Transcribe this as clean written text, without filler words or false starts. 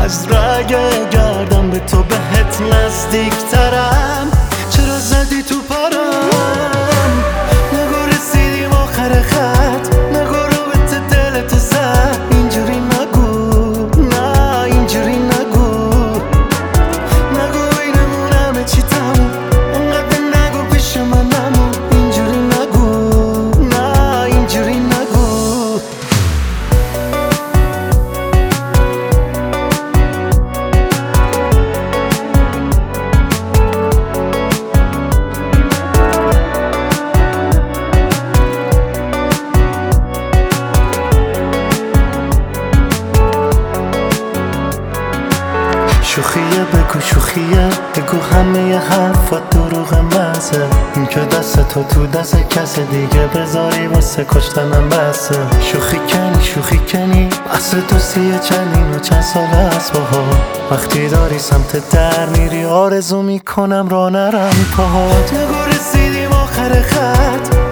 از رگ گردم به تو بهت نزدیکترم. چرا زدی تو پارم؟ نگو رسیدیم آخر خط، نگو رابطه دلتو زد. اینجوری نگو، نه اینجوری نگو، نگو اینمون همه چی تموم، انقدر نگو پیش من نمون. اینجوری نگو، نه اینجوری نگو. شوخیه بگو شوخیه، بگو همه حرفات دروغ مزه. این که دست تو دست کس دیگه بذاری واسه کشتنم بسه. شوخی کنی اصل دوستیه چندین و چند ساله از باها. وقتی داری سمت در میری آرزو میکنم را نرم پاهات. نگو رسیدیم آخر خط،